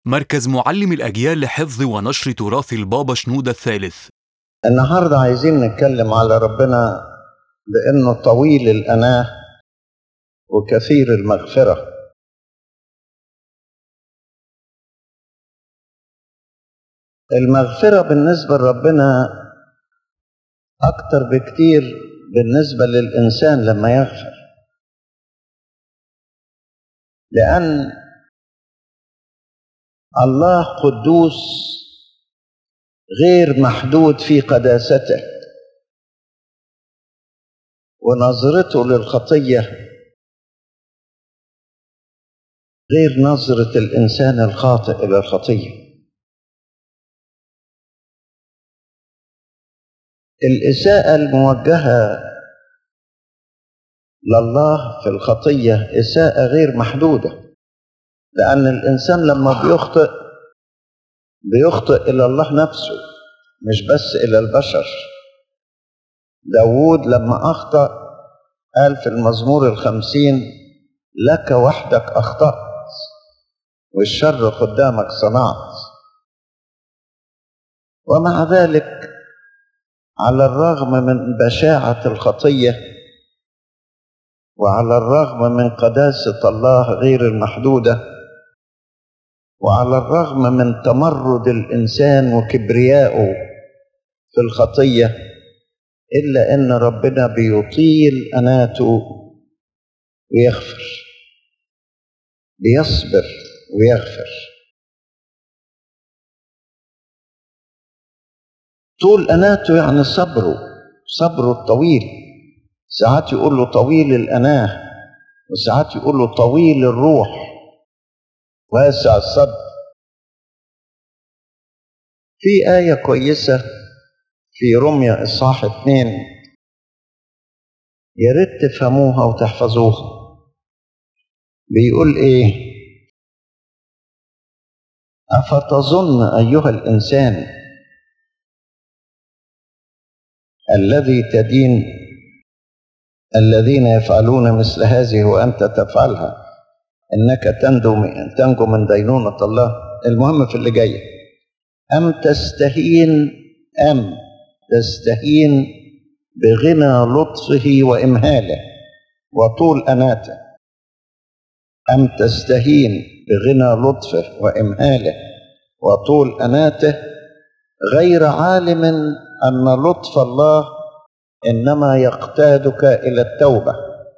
مركز معلم الأجيال لحفظ ونشر تراث البابا شنودة الثالث. النهاردة عايزين نتكلم على ربنا بأنه طويل الأناة وكثير المغفرة. المغفرة بالنسبة لربنا أكتر بكتير بالنسبة للإنسان لما يغفر، لأن الله قدوس غير محدود في قداسته، ونظرته للخطية غير نظرة الإنسان الخاطئ إلى الخطية. الإساءة الموجهة لله في الخطية إساءة غير محدودة، لأن الإنسان لما بيخطئ إلى الله نفسه مش بس إلى البشر. داود لما أخطأ قال في المزمور 50: لك وحدك أخطأت والشر قدامك صنعت. ومع ذلك على الرغم من بشاعة الخطية وعلى الرغم من قداسة الله غير المحدودة وعلى الرغم من تمرد الإنسان وكبريائه في الخطية، إلا أن ربنا بيطيل أناته ويغفر، بيصبر ويغفر. طول أناته يعني صبره الطويل. ساعات يقول له طويل الأناه، وساعات يقول له طويل الروح واسع الصدر. في آية كويسة في رمية إصحاح 2 يا ريت تفهموها وتحفظوها. بيقول إيه؟ أفتظن أيها الإنسان الذي تدين الذين يفعلون مثل هذه وأنت تفعلها إنك تنجو من دينونة الله. المهم في اللي جاي: أم تستهين بغنى لطفه وإمهاله وطول أناته. أم تستهين بغنى لطفه وإمهاله وطول أناته، غير عالم أن لطف الله إنما يقتادك إلى التوبة،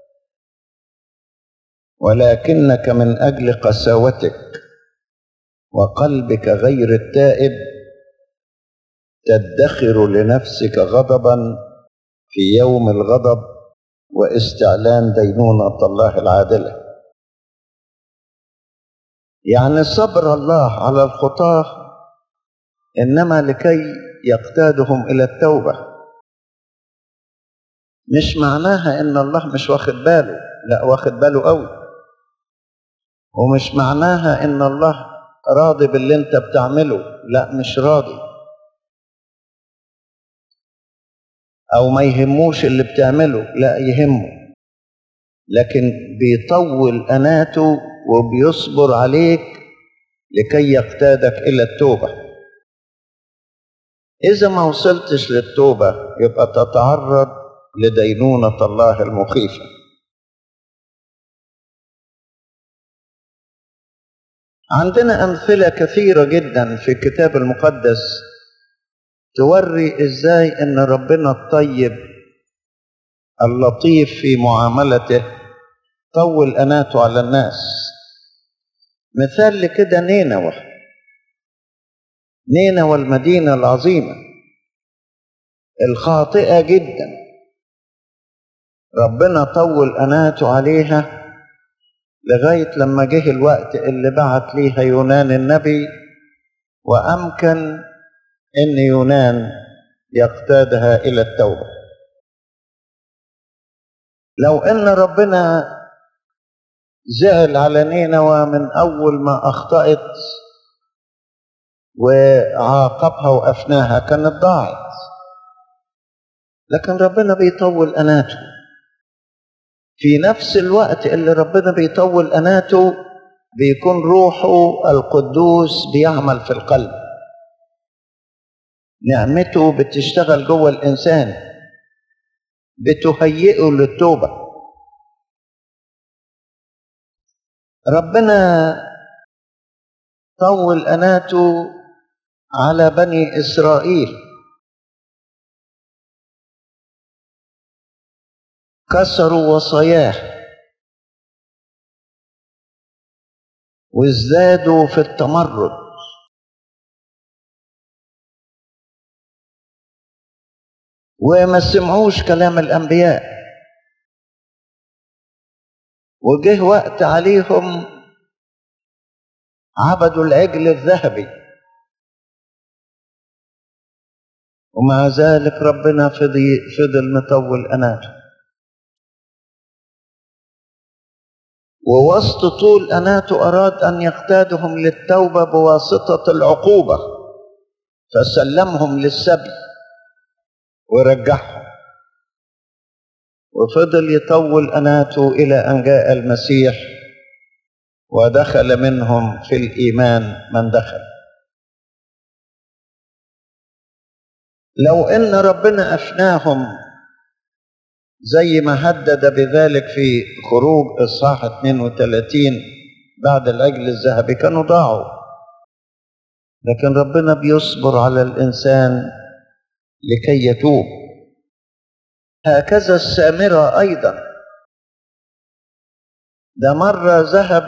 ولكنك من أجل قساوتك وقلبك غير التائب تدخر لنفسك غضبا في يوم الغضب واستعلان دينونة الله العادلة. يعني صبر الله على الخطاة إنما لكي يقتادهم إلى التوبة. مش معناها إن الله مش واخد باله، لا واخد باله قوي. ومش معناها إن الله راضي باللي انت بتعمله، لا مش راضي، أو ما يهموش اللي بتعمله، لا يهمه، لكن بيطول أناته وبيصبر عليك لكي يقتادك إلى التوبة. إذا ما وصلتش للتوبة يبقى تتعرض لدينونة الله المخيفة. عندنا أمثلة كثيرة جدا في الكتاب المقدس توري إزاي إن ربنا الطيب اللطيف في معاملته طول أناته على الناس. مثال لكده نينوى المدينة العظيمة الخاطئة جدا، ربنا طول أناته عليها لغاية لما جه الوقت اللي بعت ليها يونان النبي، وأمكن إن يونان يقتادها إلى التوبة. لو إن ربنا زعل على نينوى من أول ما أخطأت وعاقبها وأفناها كانت ضاعت، لكن ربنا بيطول أناته. في نفس الوقت اللي ربنا بيطول أناته بيكون روحه القدوس بيعمل في القلب، نعمته بتشتغل جوه الإنسان، بتهيئه للتوبة. ربنا طول أناته على بني إسرائيل، كسروا وصاياه وازدادوا في التمرد، وما سمعوش كلام الأنبياء، وجه وقت عليهم عبدوا العجل الذهبي، ومع ذلك ربنا فضل مطول أناته. ووسط طول أناته أراد أن يقتادهم للتوبة بواسطة العقوبة، فسلمهم للسبي ورجعهم، وفضل يطول أناته إلى أن جاء المسيح ودخل منهم في الإيمان من دخل. لو إن ربنا أفناهم زي ما هدد بذلك في خروج إصحاح 32 بعد العجل الذهبي كانوا ضاعوا، لكن ربنا بيصبر على الإنسان لكي يتوب. هكذا السامرة أيضا، ده مرة ذهب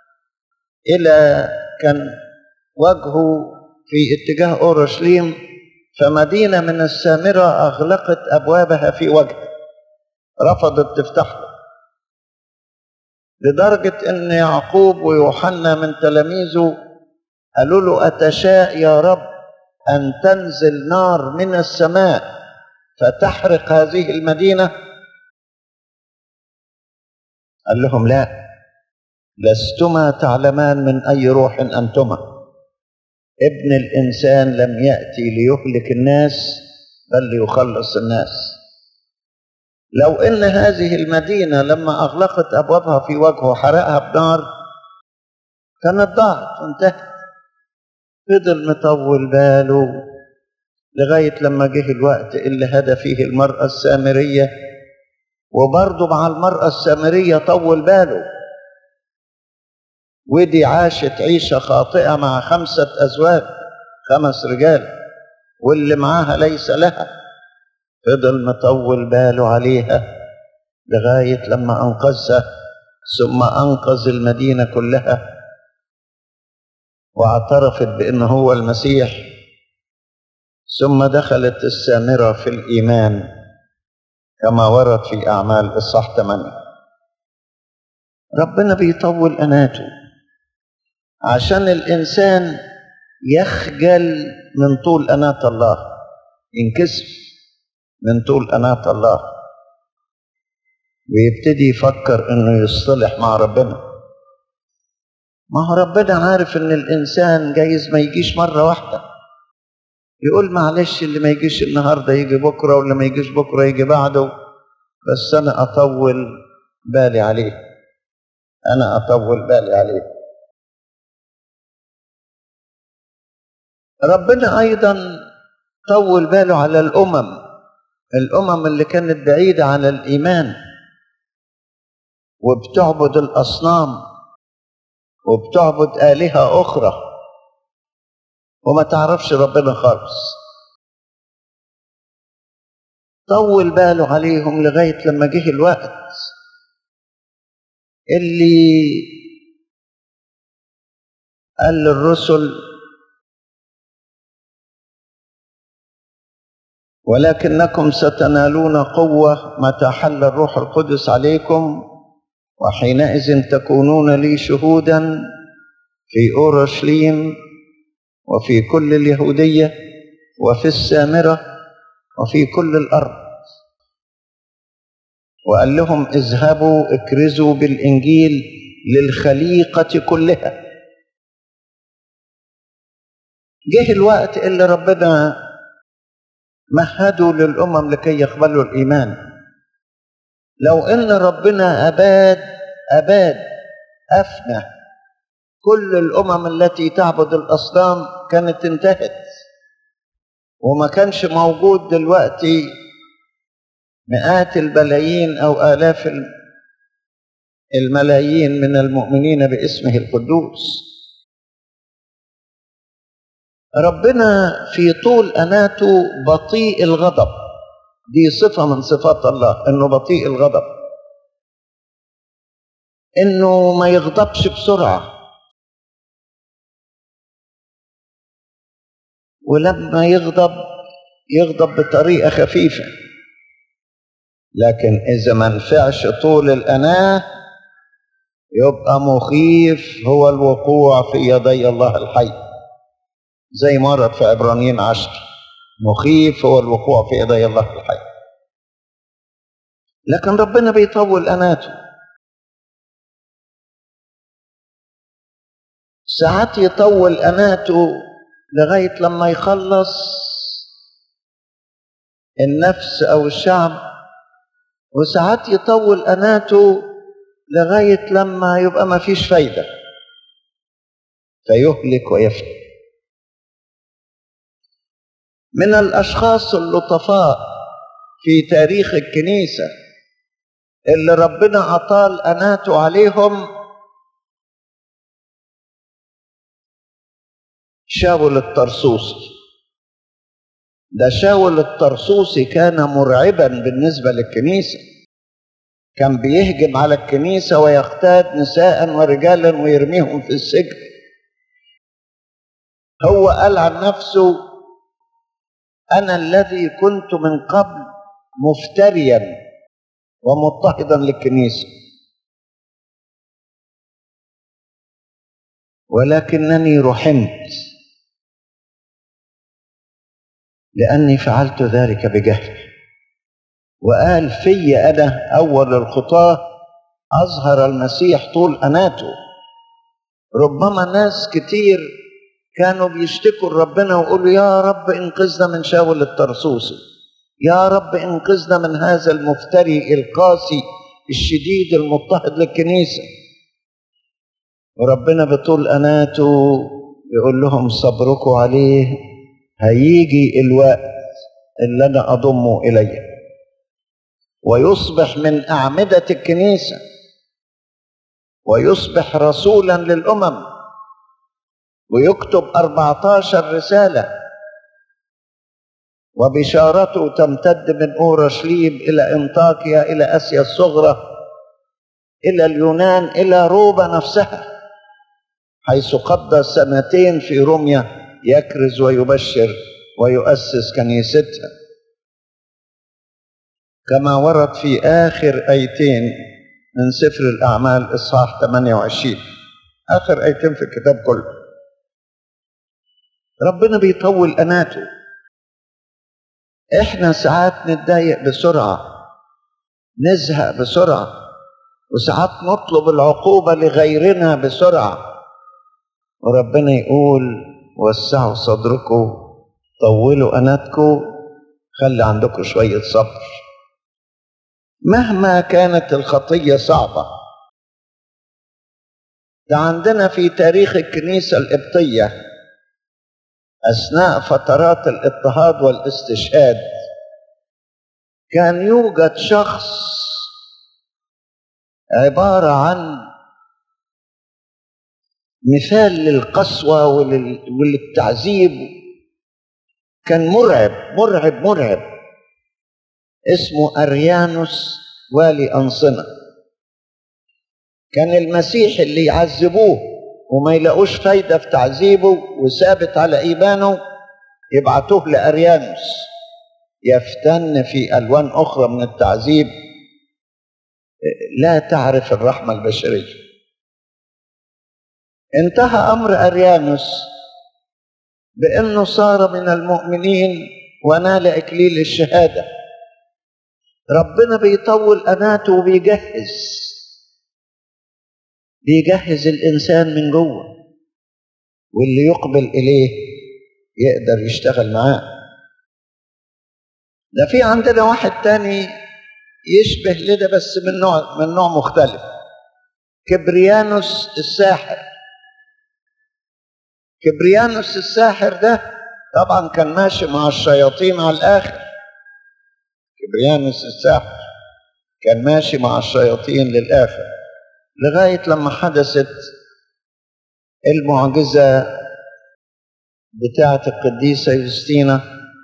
كان وجهه في اتجاه أورشليم، فمدينة من السامرة أغلقت أبوابها في وجهه، رفضت تفتح له، لدرجة أن يعقوب ويوحنا من تلاميذه قالوا له: أتشاء يا رب أن تنزل نار من السماء فتحرق هذه المدينة؟ قال لهم: لا، لستما تعلمان من أي روح أنتما، ابن الإنسان لم يأتي ليهلك الناس بل ليخلص الناس. لو إن هذه المدينة لما أغلقت أبوابها في وجهه حرقها بنار كانت ضاعت وانتهت. فضل مطول باله لغاية لما جه الوقت اللي هدى فيه المرأة السامرية، وبرضه مع المرأة السامرية طول باله، ودي عاشت عيشة خاطئة مع 5 أزواج، 5 رجال، واللي معاها ليس لها. فضل مطول باله عليها لغاية لما أنقذها، ثم أنقذ المدينة كلها واعترفت بأنه هو المسيح. ثم دخلت السامرة في الإيمان كما ورد في أعمال إصحاح 8. ربنا بيطول أناته عشان الإنسان يخجل من طول أناة الله، ينكسف من طول أناة الله، ويبتدي يفكر إنه يصطلح مع ربنا. ما هو ربنا عارف إن الإنسان جايز ما يجيش مرة واحدة، يقول معلش اللي ما يجيش النهاردة يجي بكرة، واللي ما يجيش بكرة يجي بعده، بس أنا أطول بالي عليه، أنا أطول بالي عليه. ربنا أيضا طول باله على الأمم اللي كانت بعيدة عن الإيمان وبتعبد الأصنام وبتعبد آلهة أخرى وما تعرفش ربنا خالص. طول باله عليهم لغاية لما جه الوقت اللي قال للرسل: ولكنكم ستنالون قوة متى حل الروح القدس عليكم، وحينئذ تكونون لي شهودا في أورشليم وفي كل اليهودية وفي السامرة وفي كل الأرض. وقال لهم: اذهبوا اكرزوا بالإنجيل للخليقة كلها. جه الوقت اللي ربنا مهدوا للأمم لكي يقبلوا الإيمان. لو إن ربنا أباد أفنى كل الأمم التي تعبد الأصنام كانت انتهت، وما كانش موجود دلوقتي مئات الملايين أو آلاف الملايين من المؤمنين باسمه القدوس. ربنا في طول أناته بطيء الغضب، دي صفة من صفات الله، إنه بطيء الغضب، إنه ما يغضبش بسرعة، ولما يغضب بطريقة خفيفة. لكن إذا ما نفعش طول الأناة يبقى مخيف هو الوقوع في يدي الله الحي، زي ما ورد في عبرانيين 10، مخيف هو الوقوع في يدي الله الحي. لكن ربنا بيطول أناته، ساعات يطول أناته لغاية لما يخلص النفس أو الشعب، وساعات يطول أناته لغاية لما يبقى ما فيش فايدة فيهلك ويفني. من الأشخاص اللطفاء في تاريخ الكنيسة اللي ربنا أطال أناته عليهم شاول الطرسوسي. ده شاول الطرسوسي كان مرعبا بالنسبة للكنيسة، كان بيهجم على الكنيسة ويقتاد نساء ورجالا ويرميهم في السجن. هو قال عن نفسه: أنا الذي كنت من قبل مفتريا ومضطهدا للكنيسة، ولكنني رحمت لأني فعلت ذلك بجهل. وقال: في أنا أول الخطاة أظهر المسيح طول أناته. ربما ناس كتير كانوا بيشتكوا ربنا ويقولوا: يا رب انقذنا من شاول الطرسوسي، يا رب انقذنا من هذا المفتري القاسي الشديد المضطهد للكنيسة. وربنا بطول أناته يقول لهم: صبركم عليه، هيجي الوقت اللي أنا أضمه إليه ويصبح من أعمدة الكنيسة ويصبح رسولا للأمم ويكتب 14 رسالة، وبشارته تمتد من أورشليم إلى أنطاكيا إلى آسيا الصغرى إلى اليونان إلى روما نفسها، حيث قضى 2 سنين في روميا يكرز ويبشر ويؤسس كنيستها، كما ورد في آخر آيتين من سفر الأعمال إصحاح 28، آخر آيتين في الكتاب كله. ربنا بيطول أناته. إحنا ساعات نتضايق بسرعة، نزهق بسرعة، وساعات نطلب العقوبة لغيرنا بسرعة، وربنا يقول: وسعوا صدركم، طولوا أناتكم، خلي عندكم شوية صبر. مهما كانت الخطية صعبة، ده عندنا في تاريخ الكنيسة القبطية أثناء فترات الاضطهاد والاستشهاد كان يوجد شخص عبارة عن مثال للقسوة وللتعذيب، كان مرعب مرعب مرعب، اسمه أريانوس والي أنصنة. كان المسيح اللي يعذبوه وما يلاقوش فايدة في تعذيبه وثابت على إيمانه يبعتوه لأريانوس يفتن في ألوان أخرى من التعذيب لا تعرف الرحمة البشرية. انتهى أمر أريانوس بأنه صار من المؤمنين ونال إكليل الشهادة. ربنا بيطول أناته وبيجهز الإنسان من جوه، واللي يقبل إليه يقدر يشتغل معاه. ده في عندنا واحد تاني يشبه لده بس من نوع مختلف، كبريانوس الساحر. كبريانوس الساحر ده طبعا كان ماشي مع الشياطين على الآخر. كبريانوس الساحر كان ماشي مع الشياطين للآخر، لغاية لما حدثت المعجزة بتاعة القديسة يوستينا،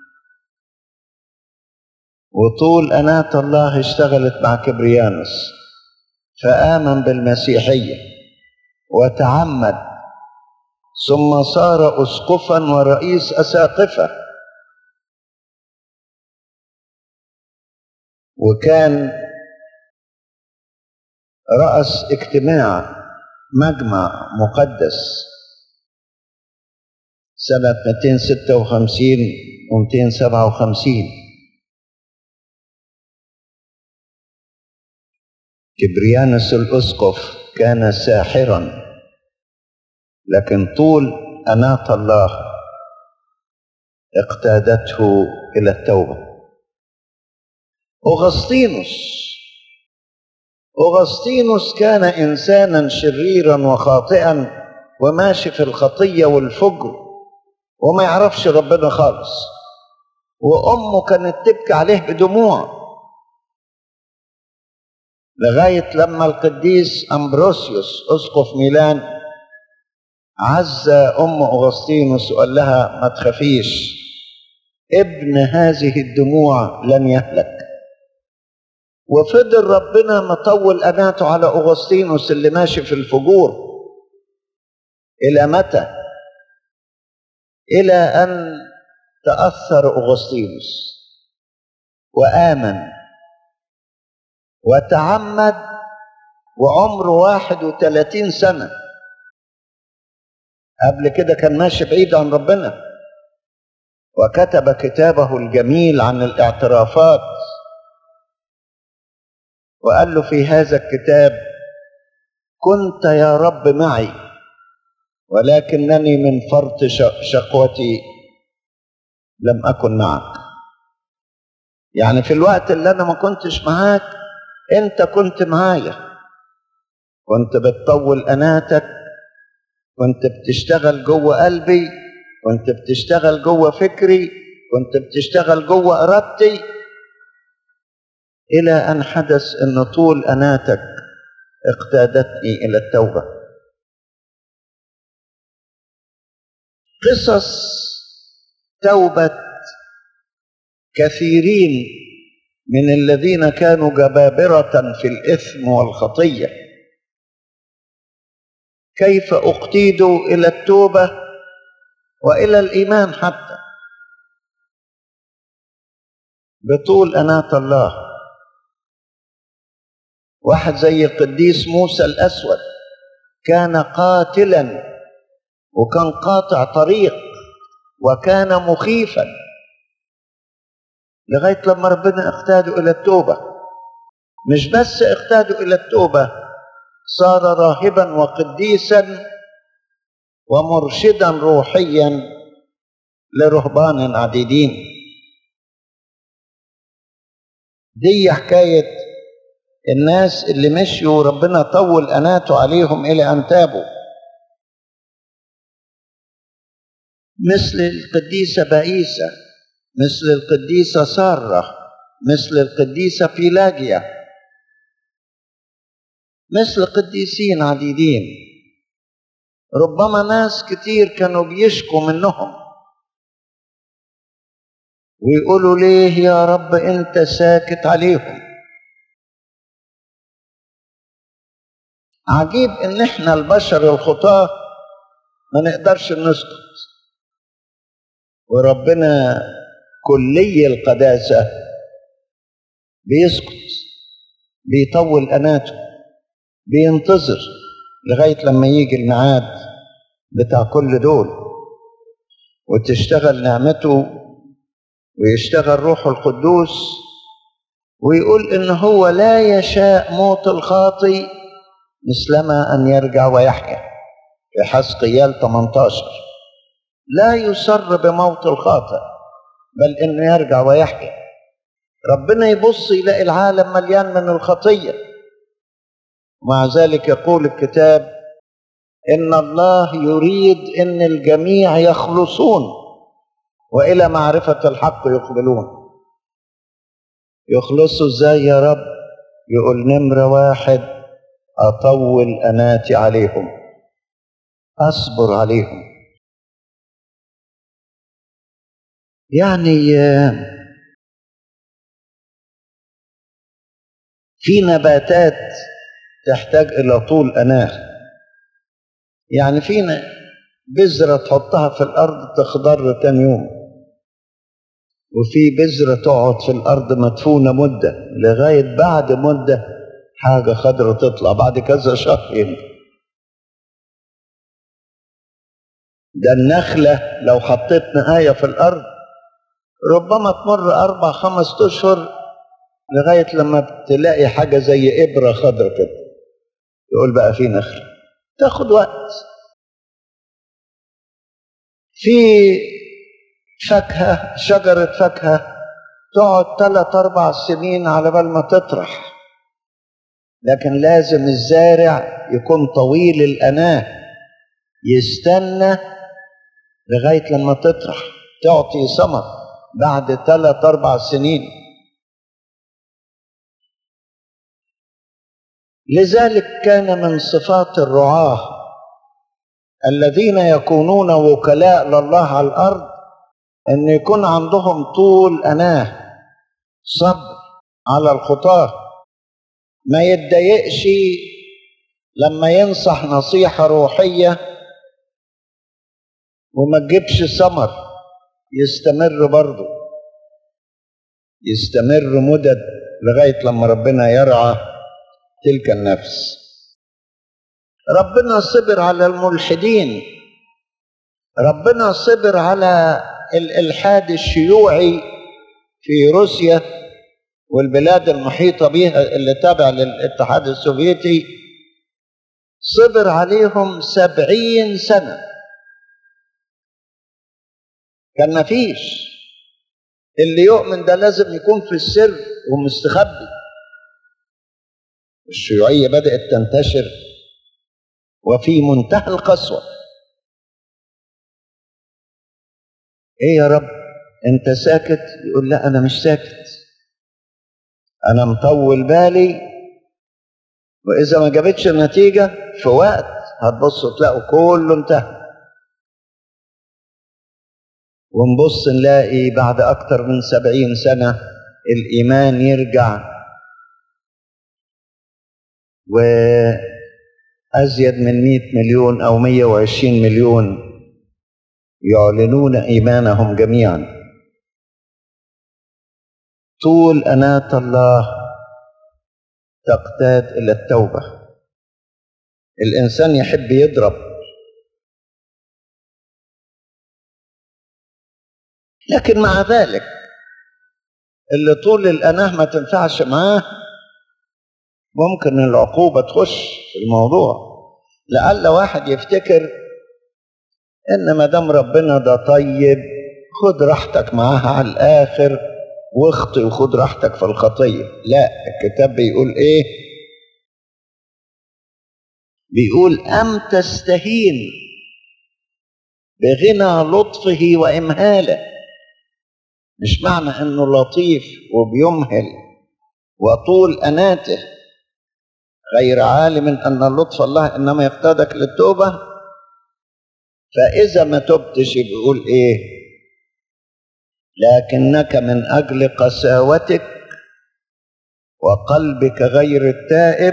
وطول أناة الله اشتغلت مع كبريانوس فآمن بالمسيحية وتعمد، ثم صار أسقفا ورئيس أساقفة، وكان رأس اجتماع مجمع مقدس سنة 256 و257. كبريانوس الأسقف كان ساحرا، لكن طول أناة الله اقتادته إلى التوبة. أغسطينوس كان إنسانا شريرا وخاطئا وماشي في الخطية والفجر وما يعرفش ربنا خالص، وأمه كانت تبكي عليه بدموع، لغاية لما القديس أمبروسيوس أسقف ميلان عز أم أغسطينوس وقال لها ما تخافيش، ابن هذه الدموع لن يهلك. وفضل ربنا مطول أناته على أغسطينوس اللي ماشي في الفجور. إلى متى؟ إلى أن تأثر أغسطينوس وآمن وتعمد وعمره 31 سنة. قبل كده كان ماشي بعيد عن ربنا، وكتب كتابه الجميل عن الاعترافات، وقال له في هذا الكتاب: كنت يا رب معي ولكنني من فرط شقوتي لم أكن معك. يعني في الوقت اللي أنا ما كنتش معاك أنت كنت معايا، كنت بتطول أناتك، كنت بتشتغل جوه قلبي، كنت بتشتغل جوه فكري، كنت بتشتغل جوه إرادتي، إلى أن حدث أن طول أناتك اقتادتني إلى التوبة. قصص توبة كثيرين من الذين كانوا جبابرة في الإثم والخطية، كيف أقتيدوا إلى التوبة وإلى الإيمان حتى بطول أناة الله. واحد زي القديس موسى الأسود كان قاتلا وكان قاطع طريق وكان مخيفا، لغاية لما ربنا اقتاده إلى التوبة. مش بس اقتاده إلى التوبة، صار راهبا وقديسا ومرشدا روحيا لرهبان عديدين. دي حكاية الناس اللي مشيوا ربنا طول أناته عليهم إلى أن تابوا، مثل القديسة بائسة، مثل القديسة سارة، مثل القديسة بيلاجيا، مثل قديسين عديدين. ربما ناس كتير كانوا بيشكوا منهم ويقولوا ليه يا رب انت ساكت عليهم. عجيب ان احنا البشر الخطاة ما نقدرش نسكت، وربنا كلي القداسة بيسكت، بيطول أناته، بينتظر لغاية لما يجي الميعاد بتاع كل دول وتشتغل نعمته ويشتغل روحه القدوس، ويقول إن هو لا يشاء موت الخاطئ مثلما أن يرجع ويحيا في حزقيال 18. لا يسر بموت الخاطئ بل إنه يرجع ويحيا. ربنا يبص يلاقي العالم مليان من الخطية، ومع ذلك يقول الكتاب إن الله يريد إن الجميع يخلصون وإلى معرفة الحق يقبلون. يخلصوا إزاي يا رب؟ يقول نمرة 1: أطول أناتي عليهم، أصبر عليهم. يعني في نباتات تحتاج إلى طول أناه. يعني فينا بذرة تحطها في الأرض تخضر تاني يوم، وفي بذرة تقعد في الأرض مدفونة مدة لغاية بعد مدة حاجة خضرة تطلع بعد كذا شهر ينبت. ده النخلة لو حطيت نهاية في الأرض ربما تمر 4-5 أشهر لغاية لما تلاقي حاجة زي إبرة خضرة كده، يقول بقى في نخلة. تاخد وقت. في فاكهة، شجرة فاكهة تقعد 3-4 سنين على بال ما تطرح، لكن لازم الزارع يكون طويل الأناة، يستنى لغاية لما تطرح تعطي ثمر بعد 3-4 سنين. لذلك كان من صفات الرعاة الذين يكونون وكلاء لله على الأرض أن يكون عندهم طول أناه، صبر على الخطاة، ما يتضايقش لما ينصح نصيحة روحية وما تجيبش ثمر، يستمر برضه، يستمر مدد لغاية لما ربنا يرعى تلك النفس. ربنا صبر على الملحدين، ربنا صبر على الإلحاد الشيوعي في روسيا والبلاد المحيطة بها اللي تابع للاتحاد السوفيتي، صبر عليهم 70 سنة. كان مفيش، اللي يؤمن ده لازم يكون في السر ومستخبي. الشيوعية بدأت تنتشر وفي منتهى القسوة. ايه يا رب انت ساكت؟ يقول لا انا مش ساكت، انا مطول بالي، واذا ما جابتش النتيجة في وقت هتبصوا تلاقوا كله انتهى، ونبص نلاقي بعد اكتر من 70 سنة الايمان يرجع، وازيد من 100 مليون او 120 مليون يعلنون إيمانهم جميعا. طول أناة الله تقتاد إلى التوبة. الإنسان يحب يضرب، لكن مع ذلك اللي طول الأناة ما تنفعش معاه ممكن العقوبة تخش في الموضوع. لعل واحد يفتكر إن ما دام ربنا ده طيب خد راحتك معاها على الآخر واخطئ وخد راحتك في الخطية. لا، الكتاب بيقول إيه؟ بيقول أم تستهين بغنى لطفه وإمهاله. مش معنى إنه لطيف وبيمهل وطول أناته غير عالم أن لطف الله إنما يقتادك للتوبة. فإذا ما تبتش بيقول إيه؟ لكنك من أجل قساوتك وقلبك غير التائب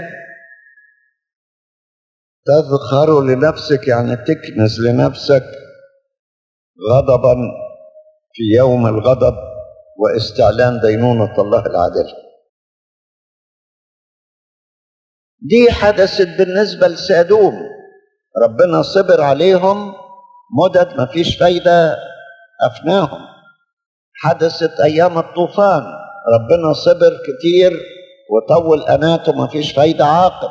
تذخر لنفسك، يعني تكنز لنفسك غضبا في يوم الغضب واستعلان دينونة الله العادل. دي حدثت بالنسبة لسادوم، ربنا صبر عليهم مدد ما فيش فايدة أفناهم. حدثت أيام الطوفان، ربنا صبر كتير وطول أناته ما فيش فايدة عاقب.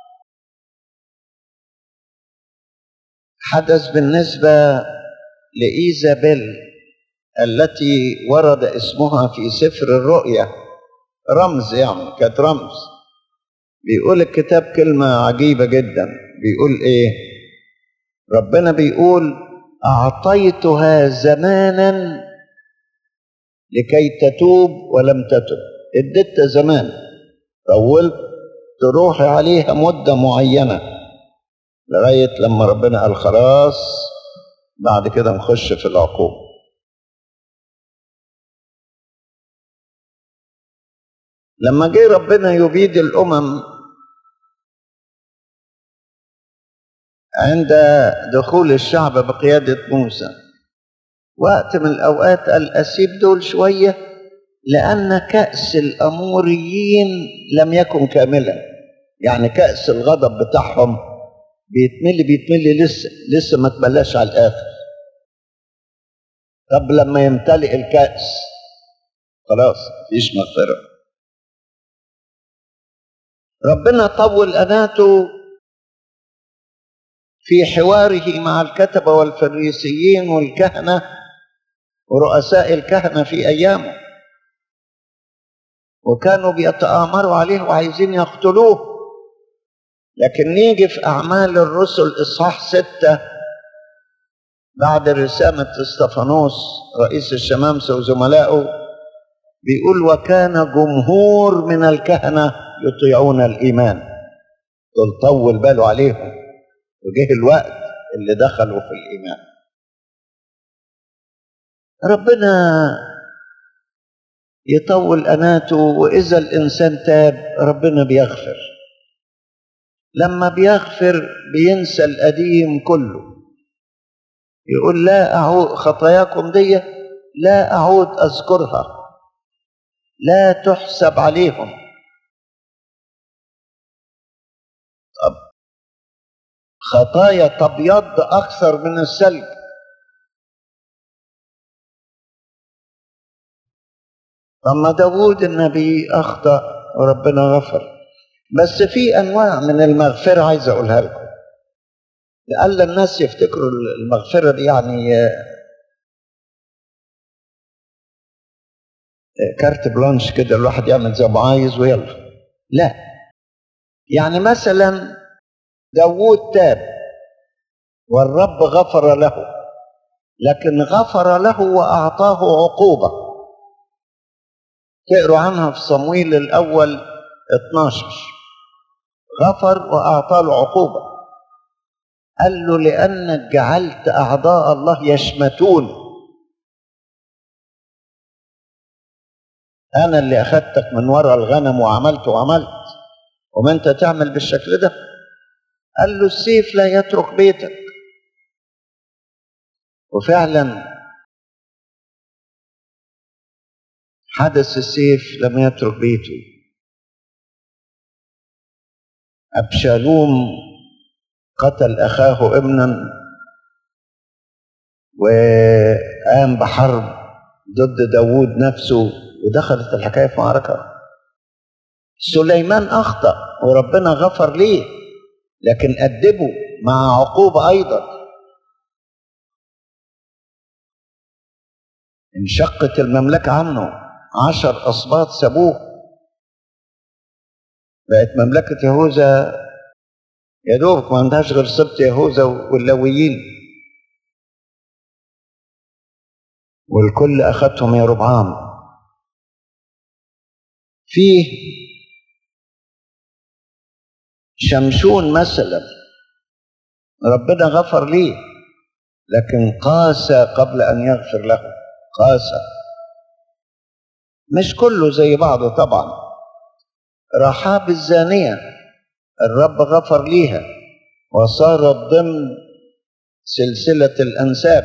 حدث بالنسبة لإيزابيل التي ورد اسمها في سفر الرؤيا، رمز يعني، كانت رمز. بيقول الكتاب كلمة عجيبة جدا، بيقول إيه؟ ربنا بيقول أعطيتها زمانا لكي تتوب ولم تتب. اديتها زمان، طولت تروحي عليها مدة معينة لغاية لما ربنا قال خلاص بعد كده نخش في العقوبة. لما جه ربنا يبيد الأمم عند دخول الشعب بقيادة موسى، وقت من الأوقات قال أسيب دول شوية لأن كأس الأموريين لم يكن كاملا، يعني كأس الغضب بتاعهم بيتملي لسه ما تبلاش على الآخر. طب لما يمتلئ الكأس خلاص مفيش مغفرة. ربنا طول أناته في حواره مع الكتبة والفريسيين والكهنة ورؤساء الكهنة في أيامه، وكانوا بيتآمروا عليه وعايزين يقتلوه. لكن نيجي في أعمال الرسل إصحاح 6 بعد رسامة استفانوس رئيس الشمامسة وزملائه، بيقول وكان جمهور من الكهنة يطيعون الإيمان. دول طول باله عليهم وجه الوقت اللي دخلوا في الإيمان. ربنا يطول أناته، وإذا الإنسان تاب ربنا بيغفر. لما بيغفر بينسى القديم كله، يقول لا أعود خطاياكم دي لا أعود أذكرها، لا تحسب عليهم. طب خطايا تبيض أكثر من الثلج. أما داود النبي أخطأ وربنا غفر، بس في أنواع من المغفرة عايز أقولها لكم لألا الناس يفتكروا المغفرة دي يعني كارت بلانش كده الواحد يعمل زي ما عايز ويلا. لا، يعني مثلا داود تاب والرب غفر له، لكن غفر له وأعطاه عقوبة. تقروا عنها في صمويل الأول 12. غفر وأعطاه له عقوبة، قال له لأنك جعلت أعداء الله يشمتون. أنا اللي أخذتك من وراء الغنم وعملت وما أنت تعمل بالشكل ده. قال له السيف لا يترك بيتك. وفعلا حدث السيف لم يترك بيته. أبشالوم قتل أخاه ابنا وقام بحرب ضد داود نفسه، ودخلت الحكاية في معركة. سليمان أخطأ وربنا غفر ليه، لكن أدبه مع عقوبة أيضا. انشقت المملكة عنه، 10 أسباط سابوه، بقت مملكة يهوذا يا دوبك ما عندهاش غير سبط يهوذا واللويين، والكل أخذتهم يا ربعام. فيه شمشون مثلا ربنا غفر ليه، لكن قاسى قبل أن يغفر له. قاسى، مش كله زي بعضه طبعا. رحاب الزانية الرب غفر ليها وصارت ضمن سلسلة الأنساب.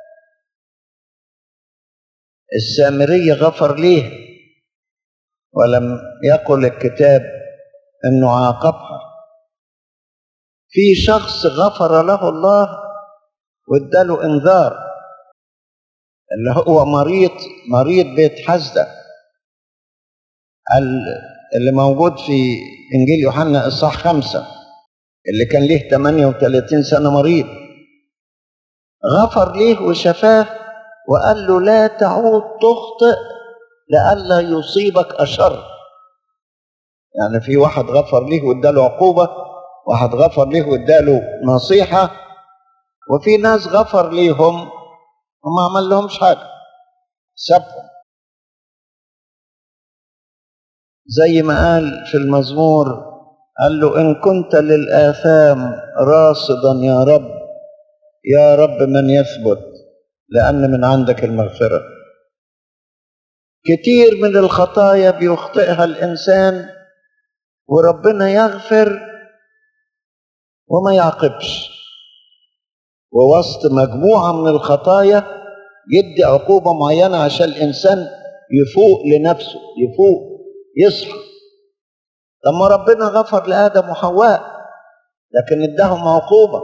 السامرية غفر ليها ولم يقل الكتاب أنه عاقبها. في شخص غفر له الله واداله انذار، اللي هو مريض بيت حزدة اللي موجود في إنجيل يوحنا إصحاح 5، اللي كان ليه 38 سنة مريض. غفر ليه وشفاه وقال له لا تعود تخطئ لئلا يصيبك أشر. يعني في واحد غفر ليه واداله عقوبة، واحد غفر ليه واداله نصيحة، وفي ناس غفر ليهم وما عمل لهمش حاجة، سابهم. زي ما قال في المزمور، قال له إن كنت للآثام راصدا يا رب من يثبت، لأن من عندك المغفرة. كتير من الخطايا بيخطئها الإنسان وربنا يغفر وما يعاقبش، ووسط مجموعة من الخطايا يدي عقوبة معينة عشان الإنسان يفوق لنفسه، يفوق يصحى. لما ربنا غفر لآدم وحواء لكن اداهم عقوبة،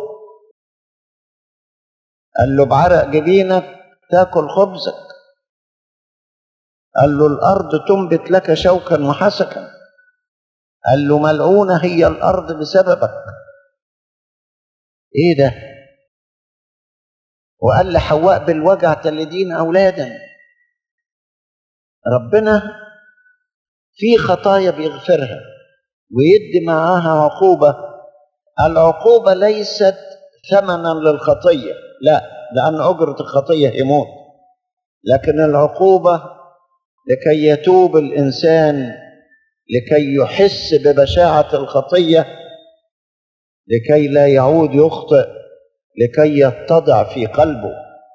قال له بعرق جبينك تاكل خبزك، قال له الأرض تنبت لك شوكا وحسكا، قال له ملعونة هي الأرض بسببك. ايه ده؟ وقال لحواء بالوجع تلدين أولادا. ربنا في خطايا بيغفرها ويدي معاها عقوبة. العقوبة ليست ثمنا للخطية، لا، لأن أجرة الخطية هي موت، لكن العقوبة لكي يتوب الإنسان، لكي يحس ببشاعة الخطية، لكي لا يعود يخطئ، لكي يتضع في قلبه.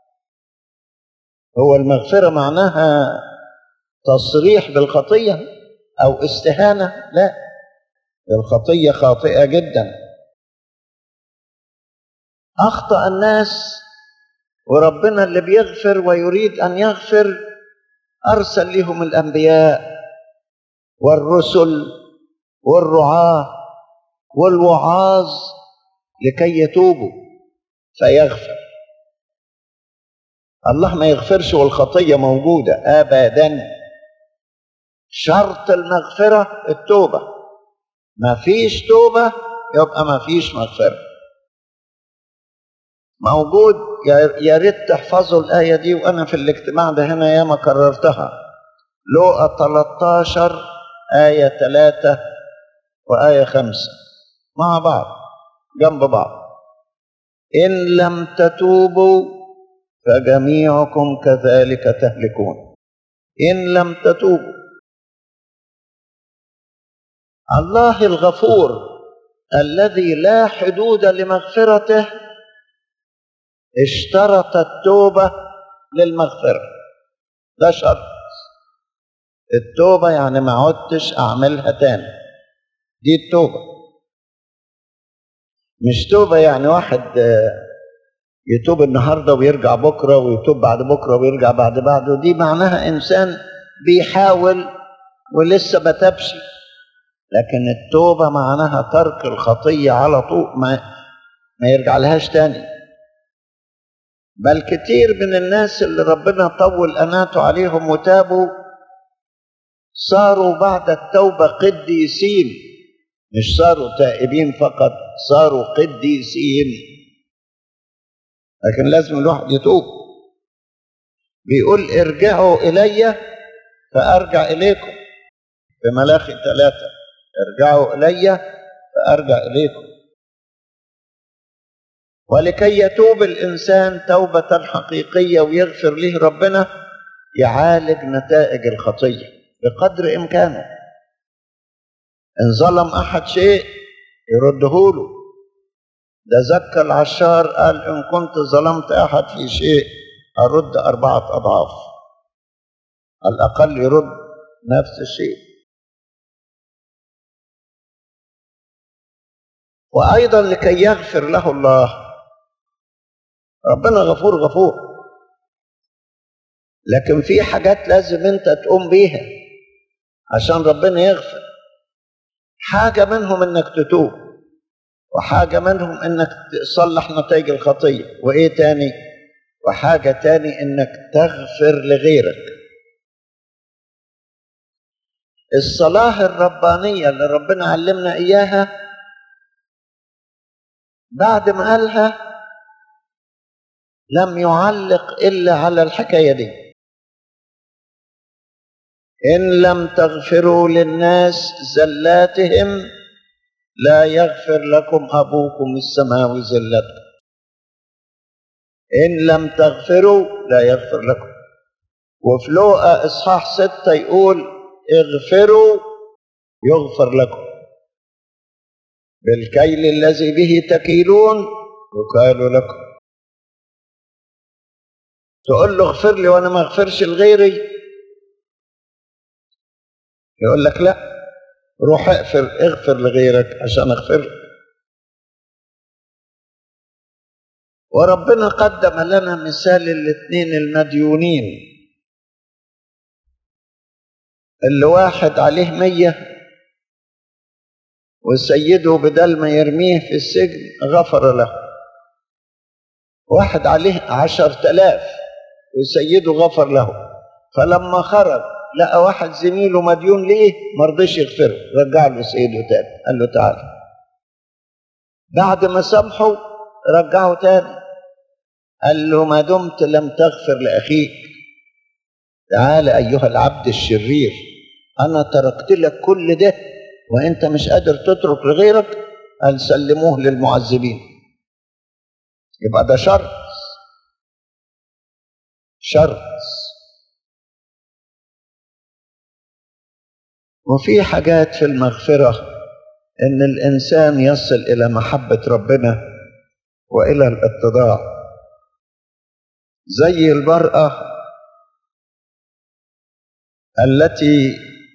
هو المغفرة معناها تصريح بالخطية أو استهانة؟ لا، الخطية خاطئة جدا. أخطأ الناس وربنا اللي بيغفر ويريد أن يغفر أرسل لهم الأنبياء والرسل والرعاة والوعاظ لكي يتوبوا فيغفر. الله ما يغفرش والخطية موجودة أبدا. شرط المغفرة التوبة، ما فيش توبة يبقى ما فيش مغفرة. موجود، يا ريت تحفظوا الآية دي، وأنا في الاجتماع ده هنا ياما كررتها. لوقا 13 آية 3 وآية 5 مع بعض جنب بعض. إن لم تتوبوا فجميعكم كذلك تهلكون. إن لم تتوبوا. الله الغفور الذي لا حدود لمغفرته اشترط التوبة للمغفرة، ده شرط. التوبة يعني ما عدتش أعملها تاني، دي التوبة. مش توبة يعني واحد يتوب النهاردة ويرجع بكرة، ويتوب بعد بكرة ويرجع بعده، دي معناها إنسان بيحاول ولسه ما تابش. لكن التوبة معناها ترك الخطية على طول، ما يرجع لهاش تاني. بل كتير من الناس اللي ربنا طول أناته عليهم وتابوا صاروا بعد التوبة قديسين، مش صاروا تائبين فقط، صاروا قديسين. لكن لازم الواحد يتوب. بيقول ارجعوا إلي فأرجع إليكم في ملاخي 3، ارجعوا إلي فأرجع إليكم. ولكي يتوب الإنسان توبة حقيقية ويغفر له ربنا، يعالج نتائج الخطية بقدر إمكانه. إن ظلم أحد شيء يرده له. ده زكى العشار قال إن كنت ظلمت أحد في شيء أرد 4 أضعاف، على الأقل يرد نفس الشيء. وأيضا لكي يغفر له الله. ربنا غفور، لكن في حاجات لازم انت تقوم بيها عشان ربنا يغفر. حاجة منهم انك تتوب، وحاجة منهم انك تصلح نتائج الخطية، وايه تاني؟ وحاجة تاني انك تغفر لغيرك. الصلاة الربانية اللي ربنا علمنا اياها بعد ما قالها لم يعلق إلا على الحكاية دي. إن لم تغفروا للناس زلاتهم لا يغفر لكم أبوكم السماوي زلتكم. إن لم تغفروا لا يغفر لكم. وفي لوقا إصحاح 6 يقول اغفروا يغفر لكم، بالكيل الذي به تكيلون يكال لكم. تقول له اغفر لي وأنا ما اغفرش لغيري، يقول لك لا، روح اغفر لغيرك عشان اغفر لك. وربنا قدم لنا مثال الاثنين المديونين، اللي واحد عليه 100 وسيده بدل ما يرميه في السجن غفر له. واحد عليه 10,000 وسيده غفر له، فلما خرج لقى واحد زميله مديون ليه ما رضيش يغفره، رجع له سيده تاني، قال له تعالى. بعد ما سامحه رجعه تاني، قال له ما دمت لم تغفر لأخيك، تعال أيها العبد الشرير، أنا تركت لك كل ده وأنت مش قادر تترك لغيرك. قال سلموه للمعذبين. يبقى ده شرط. وفي حاجات في المغفرة إن الإنسان يصل إلى محبة ربنا وإلى الاتضاع، زي المرأة التي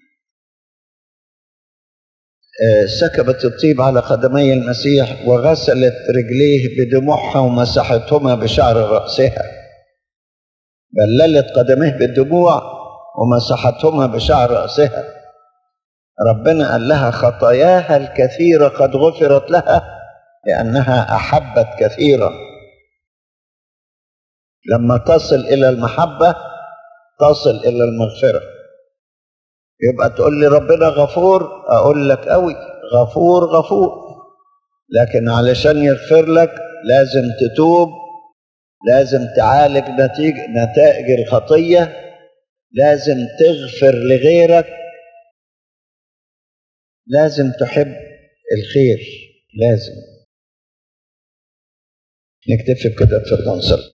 سكبت الطيب على قدمي المسيح وغسلت رجليه بدموعها ومسحتهما بشعر رأسها. بللت قدميه بالدموع ومسحتهما بشعر رأسها. ربنا قال لها خطاياها الكثيرة قد غفرت لها لأنها أحبت كثيرا. لما تصل إلى المحبة تصل إلى المغفرة. يبقى تقول لي ربنا غفور، أقول لك قوي غفور، لكن علشان يغفر لك لازم تتوب، لازم تعالج نتائج الخطية، لازم تغفر لغيرك، لازم تحب الخير، لازم. نكتفي بكده، اتفضل.